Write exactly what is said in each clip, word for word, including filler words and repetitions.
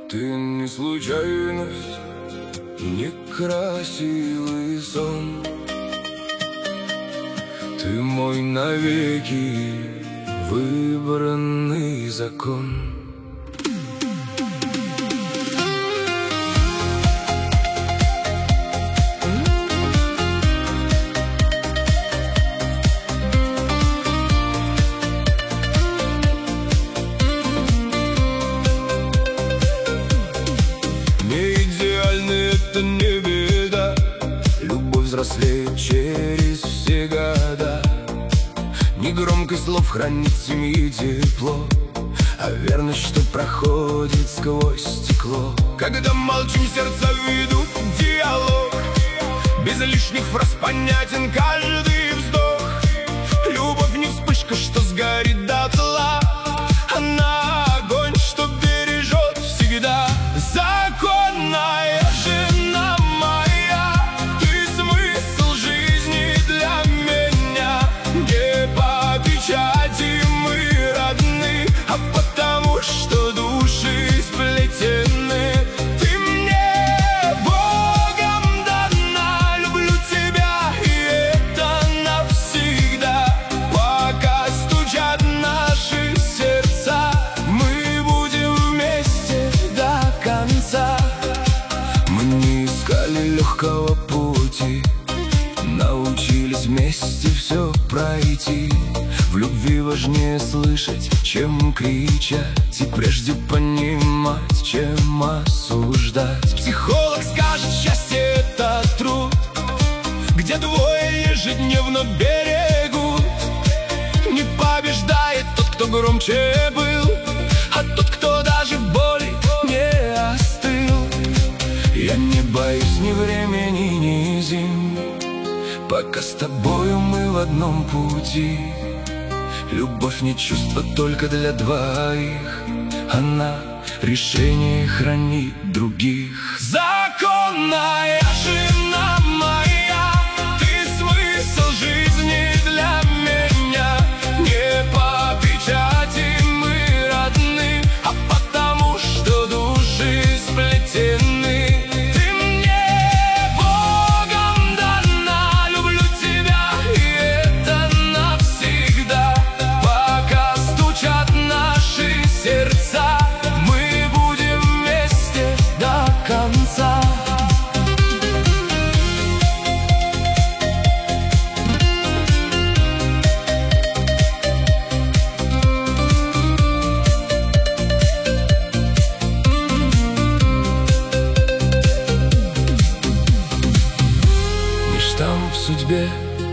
Ты не случайность, не красивый сон. Ты мой навеки выбранный закон. Это не беда, любовь взрослеет через все года. Не громкость слов хранит семьи тепло, а верность, что проходит сквозь стекло. Когда молчим, сердца ведут диалог, без лишних фраз понятен каждый вздох. Любовь не вспышка, что сгорит дотла, она огонь, что бережет всегда. Законная жена моя, ты смысл жизни для меня. Не по печати мы родны, а потому что души сплетены. Ты мне Богом дана, люблю тебя, и это навсегда. Пока стучат наши сердца, мы будем вместе до конца. Мы не искали легкого пути, научились вместе все пройти. В любви важнее слышать, чем кричать, и прежде понимать, чем осуждать. Психолог скажет, счастье — это труд, где двое ежедневно берегут. Не побеждает тот, кто громче был, а тот, кто даже в боли не остыл. Я не боюсь ни времени, ни зим, пока с тобою мы в одном пути. Любовь не чувство только для двоих, она решение хранит других. Законная жена моя, ты смысл жизни для меня. Не по печати мы родны, а потому что души сплетены. Сердца, мы будем вместе до конца. Не штамп в судьбе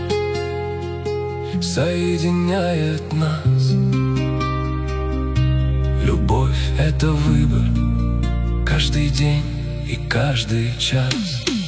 соединяет нас. Любовь — это выбор каждый день и каждый час.